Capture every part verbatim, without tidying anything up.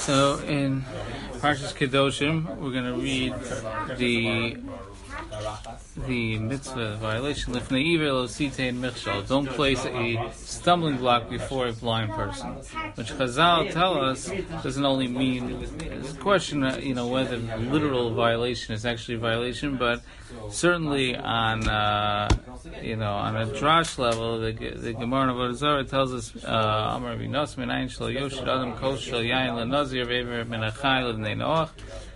So in Parshas Kedoshim, we're going to read the the mitzvah violation. Lifnei iver lo sitein michshal. Don't place a stumbling block before a blind person. Which Chazal tell us doesn't only mean, it's a question, you know, whether literal violation is actually a violation, but certainly on, uh, you know, on a drash level, the the Gemara in Avodah Zarah tells us, Amar Rabbi Nosson min ayin shelo yoshid adam kos shel yayin lenazir ve'ever min achai levnei noach.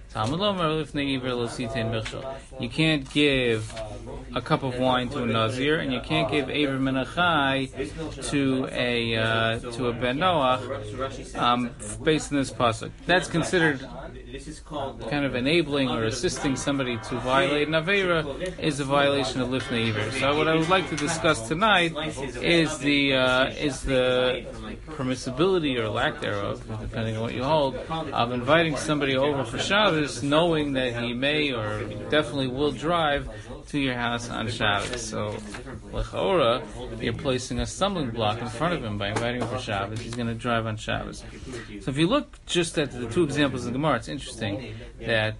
You can't give a cup of wine to a nazir, and you can't give Ever Menachai to a uh, to a Ben Noach, um, based on this pasuk. That's considered kind of enabling or assisting somebody to violate an Aveira is a violation of Lifnei Iver. So what I would like to discuss tonight is the uh, is the permissibility or lack thereof, depending on what you hold, of inviting somebody over for Shabbos, knowing that he may or definitely will drive to your house on Shabbos. So, l'chaora, you're placing a stumbling block in front of him by inviting him for Shabbos. He's going to drive on Shabbos. So if you look just at the two examples in the Gemara, it's interesting that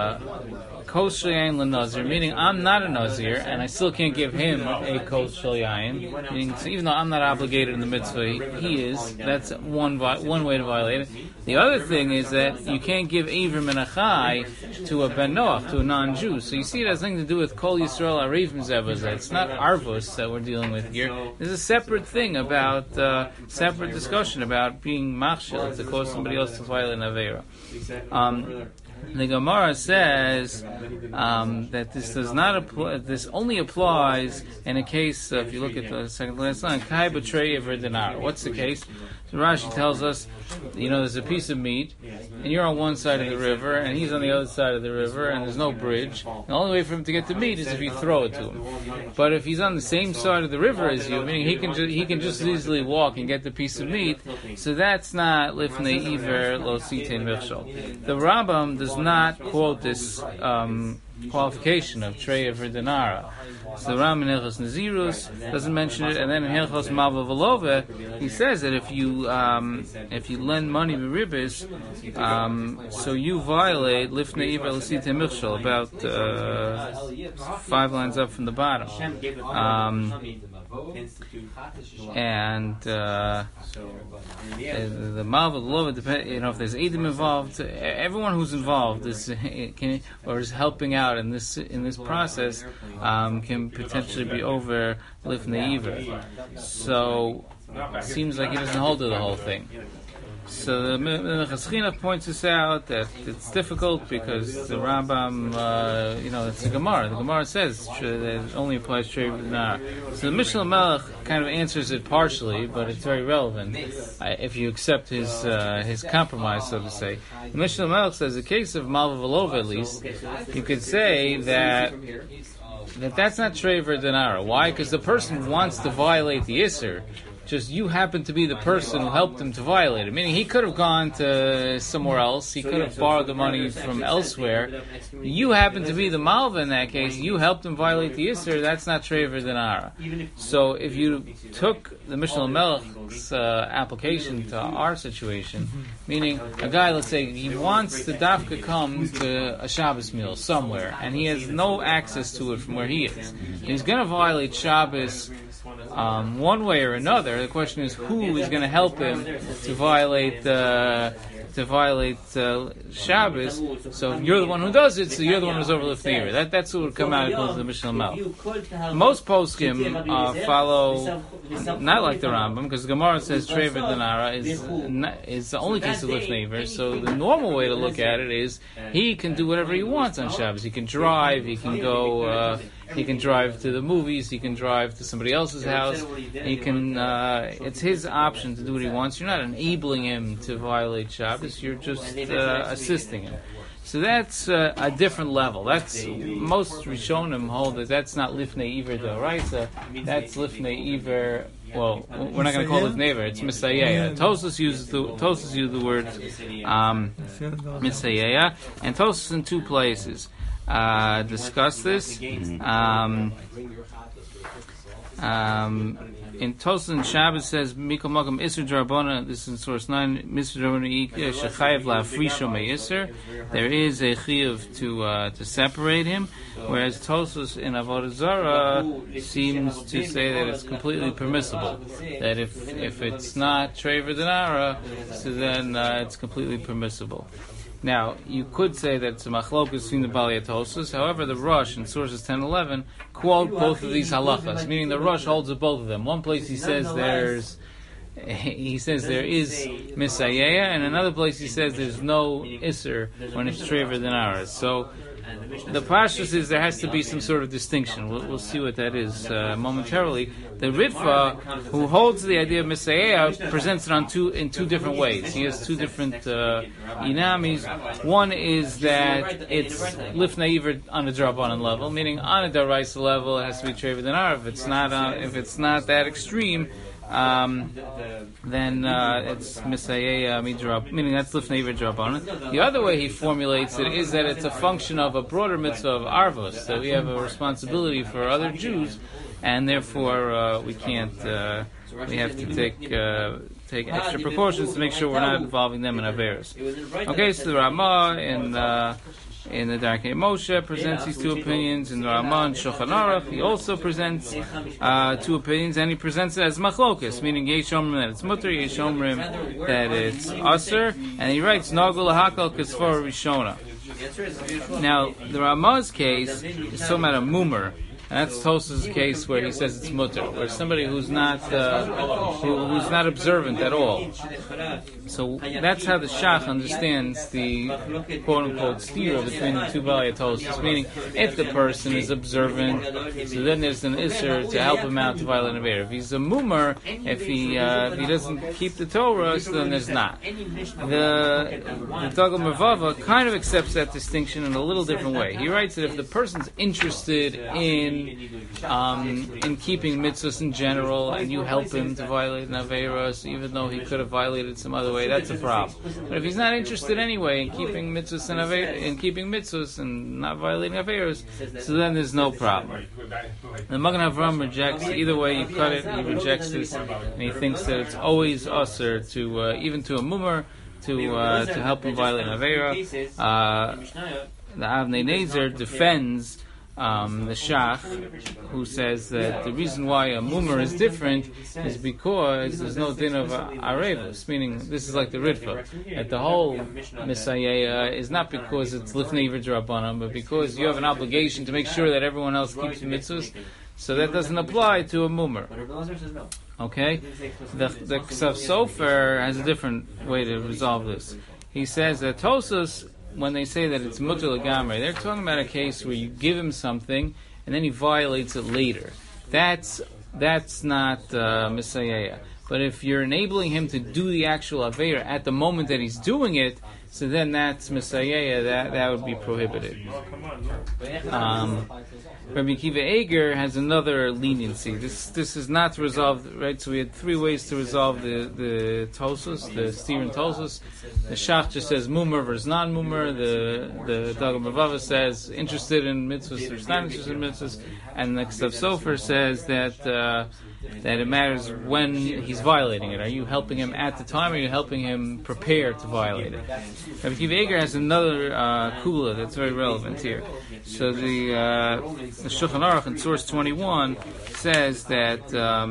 kos shel yayin lenazir, meaning I'm not a nazir and I still can't give him a kos shel yayin, meaning so even though I'm not obligated in the mitzvah, he, he is. That's one one way to violate it. The other thing is that you can't give Ever Menachai to a Ben Noach, to a non-Jew. So you see it has nothing to do with Kol Yisrael Ariv Mezevah. It's not Arvos that we're dealing with here. There's a separate thing about, uh, separate discussion about being machshel, to cause somebody else to violate an Aveira. Um, The Gemara says um, that this does not apply. This only applies in a case. Uh, if you look at the second last line, Kai betray Ever Dinar. What's the case? So Rashi tells us, you know, there's a piece of meat, and you're on one side of the river, and he's on the other side of the river, and there's no bridge. The only way for him to get the meat is if you throw it to him. But if he's on the same side of the river as you, meaning he can ju- he can just easily walk and get the piece of meat, so that's not lifnei iver lo sitein michshal. The Rambam does not quote this um, qualification of trei Ever Dinara. So the Rambam in Hilchos Nazirus doesn't mention it, and then in Hilchos Malva Velova he says that if you um, if you lend money b'ribis, um, so you violate lifnei iver lo sitein michshal, about uh, five lines up from the bottom. Um, and uh, the Malva Velova, depend, you know, if there's Eidim involved, everyone who's involved is can, or is helping out in this in this process um, can potentially be over lifnei iver. So it seems like he doesn't hold to the whole thing. So the Minchas Chinuch points this out, that it's difficult because the Rambam, uh, you know, it's a Gemara. The Gemara says that it only applies to Trei Dinar. So the Mishnah Melech kind of answers it partially, but it's very relevant uh, if you accept his uh, his compromise, so to say. The Mishnah Melech says, in the case of Malva Velova at least, you could say that that that's not Trei Ever Dinara. Why? Because the person wants to violate the Isser. Just you happen to be the person who helped him to violate it. Meaning he could have gone to somewhere else. He could have borrowed the money from elsewhere. You happen to be the Malva in that case. You helped him violate the Isser. That's not Trei Ever Dinara. So if you took the Mishnah Melech's uh, application to our situation, meaning a guy, let's say, he wants to dafka come to a Shabbos meal somewhere, and he has no access to it from where he is. And he's going to violate Shabbos Um, one way or another. The question is, who is going to help him to violate uh, to violate uh, Shabbos? So if you're the one who does it, so you're the one who's over lifnei iver. That that's what would come out according to the Mishnah Melech. Most poskim uh, follow not like the Rambam, because the Gemara says Trei Ever Dinara is is the only case of lifnei iver. So the normal way to look at it is he can do whatever he wants on Shabbos. He can drive. He can go. Uh, He can drive to the movies. He can drive to somebody else's house. He can. Uh, it's his option to do what he wants. You're not enabling him to violate Shabbos. You're just uh, assisting him. So that's uh, a different level. That's most Rishonim hold that that's not lifnei iver though, right? So that's lifnei iver. Well, we're not going to call it lifnei iver. It's misayeya. Tosfos uses the Tosfos uses the word um, misayeya, and Tosfos in two places. Uh, discuss this. Um, Um, in Tosfos and Shabbos says Mikol Makom Isser Drabana. This is in source nine. Misr Drabana Shechayev LaFrisho MeIsser. There is a chiyuv to uh, to separate him, whereas Tosfos in Avodah Zarah seems to say that it's completely permissible. That if if it's not Trever Denara, so then uh, it's completely permissible. Now, you could say that it's a machlokas between the Balei Tosfos. However, the Rosh in sources ten eleven quote both of these halachas, meaning the Rosh holds of both of them. One place he says there's, he says there is misayeya, and another place he says there's no isser when it's trever than ours. So the pashtus is there has to be some sort of distinction. We'll, we'll see what that is uh, momentarily. The Ritva, who holds the idea of Messiah, presents it on two in two different ways. He has two different uh, inamis. One is that it's lifnei iver on the drabanan level, meaning on a daraisa level it has to be trever than ar. If it's not, uh, if it's not that extreme, Um, then uh, it's Messiah Midrab, meaning that's Lifnei Iver Drabanan. The other way he formulates it is that it's a function of a broader mitzvah of Arvos, that we have a responsibility for other Jews, and therefore uh, we can't, uh, we have to take uh, take extra precautions to make sure we're not involving them in Averos. Okay, so the Ramah in uh, in the Darkei Moshe presents these two opinions. In the Ramah and Shulchan Aruch, he also presents uh, two opinions, and he presents it as machlokas, meaning Yesh Omrim that it's mutter, Yesh Omrim that it's aser, and he writes Nagul Hakal Kasfor Rishona. Now, the Ramah's case is talking about a mumer. And that's Tosfos' case where he says it's mutter, where somebody who's not uh, who, who's not observant at all. So that's how the Shach understands the quote unquote stira between the two Balei Tosfos. Meaning, if the person is observant, so then there's an isser to help him out to violate an aver. If he's a mumer, if he uh, if he doesn't keep the Torah, so then there's not. The the Dagel Mervava kind of accepts that distinction in a little different way. He writes that if the person's interested in Um, in keeping mitzvahs in general, and you help him to violate an averos, even though he could have violated some other way, that's a problem. But if he's not interested anyway in keeping mitzvahs and ave- in keeping mitzvahs and not violating averos, so then there's no problem. The Magen Avram rejects either way you cut it. He rejects this, and he thinks that it's always usher to uh, even to a mumer to uh, to help him violate an avera. Uh, the Avnei Nezer defends Um, the Shach, who says that the reason why a mumer is different is because there's no din of uh, arevus, meaning this is like the Ritva, that the whole Messiah is not because it's lifnei iver drabanan, but because you have an obligation to make sure that everyone else keeps the mitzvahs, so that doesn't apply to a mumer. Okay? The, the Ksav Sofer has a different way to resolve this. He says that Tosfos, when they say that it's mutter legamre, they're talking about a case where you give him something and then he violates it later. That's that's not uh, Messiah. But if you're enabling him to do the actual aver at the moment that he's doing it, so then that's Messiah, that, that would be prohibited. Um, Rabbi Akiva Eiger has another leniency. This this is not resolved, right? So we had three ways to resolve the, the Tosfos, the steer and Tosfos. The Shach just says mumer versus non-mumer. The the Dagel Mervava says interested in mitzvahs versus not interested in mitzvahs. And the Ksav Sofer says that uh, that it matters when he's violating it. Are you helping him at the time, or are you helping him prepare to violate it? Rabbi Akiva Eiger has another uh, kula that's very relevant here. So the uh, the Shulchan Aruch in source twenty-one says that um,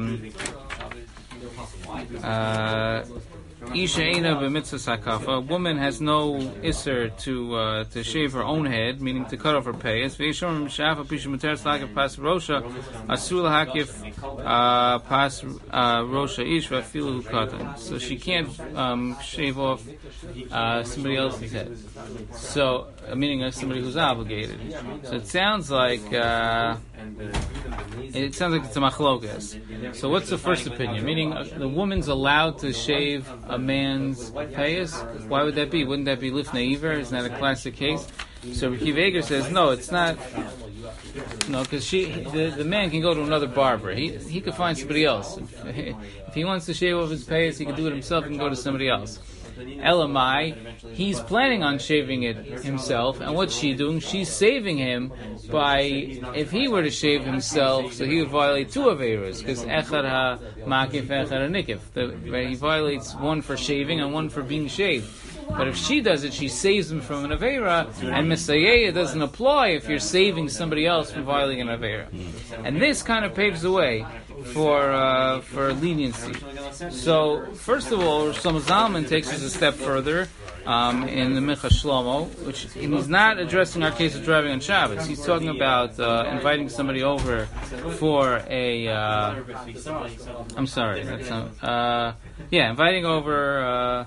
uh, Isha Eina b'mitzvah sakafa, a woman has no isser to uh, to shave her own head, meaning to cut off her payas. Ve'ishom shafa pisha muteres la'akif pas rosha asur lahakif pas rosha ish v'afilu katan. So she can't um, shave off uh, somebody else's head. So, uh, meaning uh, somebody who's obligated. So it sounds like uh, it sounds like it's a machlokas. So what's the first opinion? Meaning uh, the woman's allowed to shave a man's payas? Why would that be? Wouldn't that be lifnei iver? Isn't that a classic case? So Akiva Eiger says no, it's not. No, because she, the, the man can go to another barber. He he could find somebody else. If, if he wants to shave off his payas, he can do it himself and go to somebody else. Elamai, he's planning on shaving it himself, and what's she doing? She's saving him by, if he were to shave himself, so he would violate two Averas, because Echad ha-makif, Echad ha-nikif. He violates one for shaving and one for being shaved. But if she does it, she saves him from an Aveira, and Misayeya doesn't apply if you're saving somebody else from violating an Aveira. And this kind of paves the way for uh, for leniency. So, first of all, Shlomo Zalman takes us a step further um, in the Mincha Shlomo, which he's not addressing our case of driving on Shabbos. He's talking about uh, inviting somebody over for a... Uh, I'm sorry, that's not... Uh, yeah, inviting over... Uh,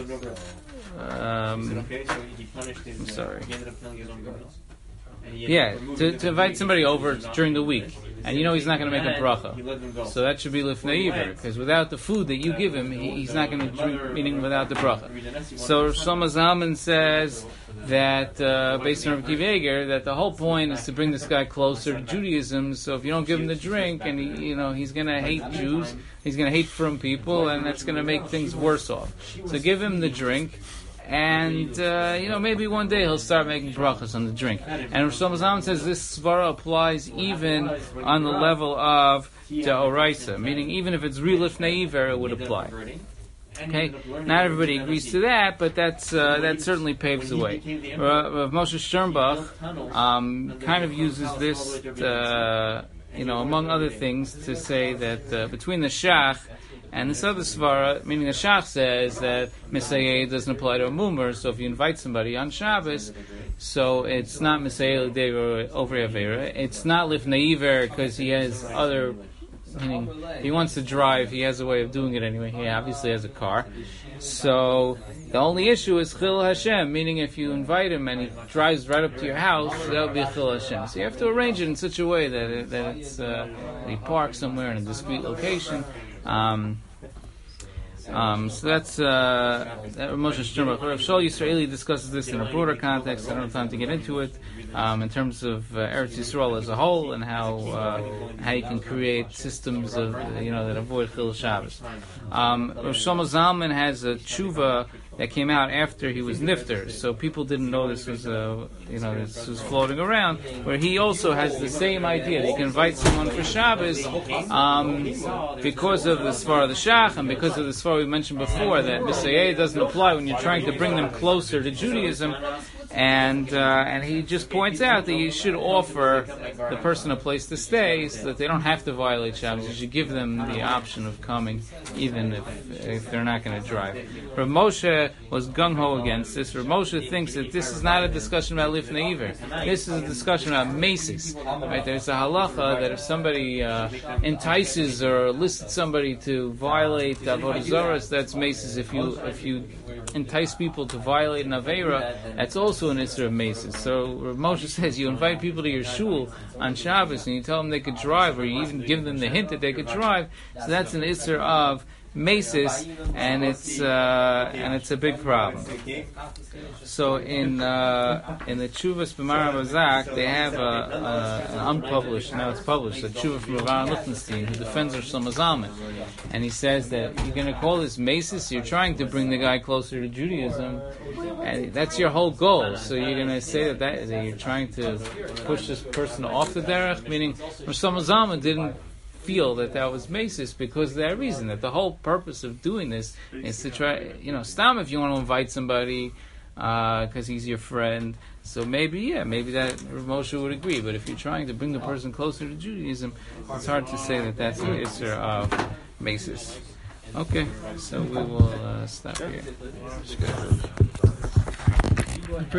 Um, I'm sorry. Yeah, to, to invite somebody over during the week, and you know he's not going to make a bracha, so that should be lifnei iver, because without the food that you give him, he, he's not going to drink, meaning without the bracha. So Shlomo Zalman says that, uh, based on Rav Akiva Eiger, that the whole point is to bring this guy closer to Judaism. So if you don't give him the drink, and he, you know he's going to hate Jews, he's going to hate frum people, and that's going to make things worse off. So give him the drink. And, uh, you know, maybe one day he'll start making brachas on the drink. And Shlomo Zalman says this svara applies even on the level of Deoraisa, meaning even if it's real lifnei iver, it would apply. Okay, not everybody agrees to that, but that's uh, that certainly paves the way. Rav Moshe Sternbach um, kind of uses this, uh, you know, among other things, to say that uh, between the shach and this other svara, meaning the shach says that Misayeh doesn't apply to a mummer, so if you invite somebody on Shabbos, so it's not Misayeh l'dei over Avera, it's not lifnei iver because he has other, meaning he wants to drive, he has a way of doing it anyway, he obviously has a car. So the only issue is Chil Hashem, meaning if you invite him and he drives right up to your house, that would be Chil Hashem. So you have to arrange it in such a way that, it, that it's uh, that he parks somewhere in a discrete location. Um, um, so that's uh, that Moshe Sternbach. Rav Shaul Yisraeli discusses this in a broader context. I don't have time to get into it. Um, in terms of uh, Eretz Yisrael as a whole, and how uh, how you can create systems of uh, you know that avoid Chil Shabbos. Um, Rav Shlomo Zalman has a tshuva that came out after he was nifter, so people didn't know this was uh, you know this was floating around. Where he also has the same idea that you can invite someone for Shabbos um, because of the Svar of the Shach and because of the Svar we mentioned before that Misayeh doesn't apply when you're trying to bring them closer to Judaism. And uh, and he just points out that you should offer the person a place to stay so that they don't have to violate Shabbos. You should give them the option of coming, even if if they're not going to drive. Rav Moshe was gung-ho against this. Rav Moshe thinks that this is not a discussion about lifnei iver. This is a discussion about mesis. Right? There's a halacha that if somebody uh, entices or elicits somebody to violate avodah zarah, that's mesis. If you if you entice people to violate an aveira, that's also an Isser of Mesis. So Rav Moshe says you invite people to your shul on Shabbos and you tell them they could drive, or you even give them the hint that they could drive. So that's an Isser of Mesis, and it's uh, and it's a big problem. So in uh, in the Tshuvas B'Mara Bazak, they have a, a, an unpublished, now it's published, a Tshuva from Rav Aaron Lichtenstein, who defends Rav Shlomo Zalman, and he says that you're going to call this Mesis, you're trying to bring the guy closer to Judaism, and that's your whole goal. So you're going to say that, that, that you're trying to push this person off the derech, meaning Rav Shlomo Zalman didn't feel that that was mesis because of that reason, that the whole purpose of doing this is to try, you know, stam if you want to invite somebody because uh, he's your friend, so maybe, yeah, maybe that Rav Moshe would agree, but if you're trying to bring the person closer to Judaism, it's hard to say that that's an isser of mesis. Okay, so we will uh, stop here.